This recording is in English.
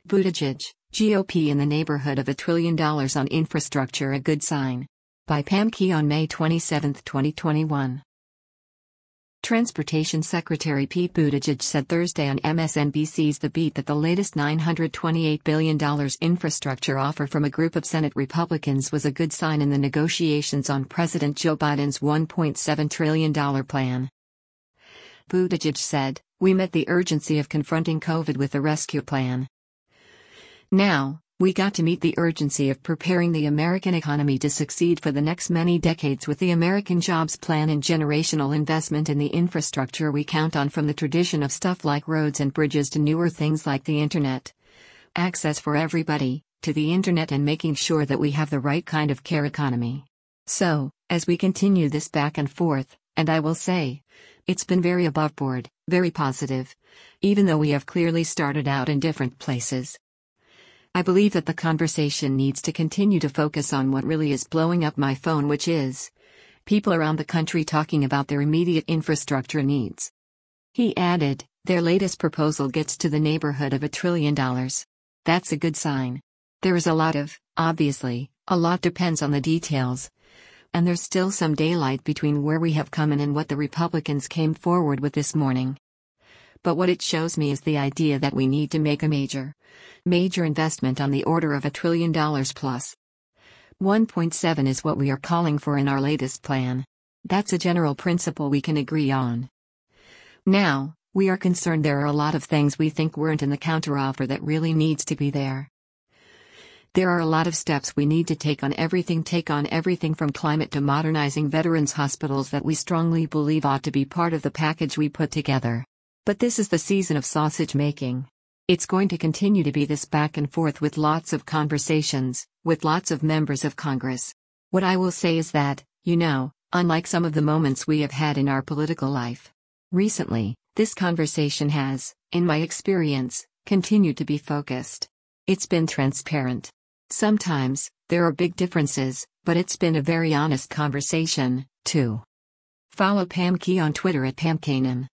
Buttigieg, GOP in the neighborhood of $1 trillion on infrastructure, a good sign. By Pam Key on May 27, 2021. Transportation Secretary Pete Buttigieg said Thursday on MSNBC's The Beat that the latest $928 billion infrastructure offer from a group of Senate Republicans was a good sign in the negotiations on President Joe Biden's $1.7 trillion plan. Buttigieg said, "We met the urgency of confronting COVID with the rescue plan. Now, we got to meet the urgency of preparing the American economy to succeed for the next many decades with the American Jobs Plan and generational investment in the infrastructure we count on, from the tradition of stuff like roads and bridges to newer things like the internet. Access for everybody to the internet, and making sure that we have the right kind of care economy. So, as we continue this back and forth, and I will say, it's been very aboveboard, very positive, even though we have clearly started out in different places. I believe that the conversation needs to continue to focus on what really is blowing up my phone, which is people around the country talking about their immediate infrastructure needs." He added, "Their latest proposal gets to the neighborhood of $1 trillion. That's a good sign. There is obviously, a lot depends on the details. And there's still some daylight between where we have come and what the Republicans came forward with this morning. But what it shows me is the idea that we need to make a major investment on the order of $1 trillion plus. 1.7 is what we are calling for in our latest plan. That's a general principle we can agree on. Now, we are concerned there are a lot of things we think weren't in the counteroffer that really needs to be there. There are a lot of steps we need to take on everything from climate to modernizing veterans' hospitals that we strongly believe ought to be part of the package we put together. But this is the season of sausage making. It's going to continue to be this back and forth with lots of conversations, with lots of members of Congress. What I will say is that, unlike some of the moments we have had in our political life recently, this conversation has, in my experience, continued to be focused. It's been transparent. Sometimes, there are big differences, but it's been a very honest conversation, too." Follow Pam Key on Twitter at PamKanan.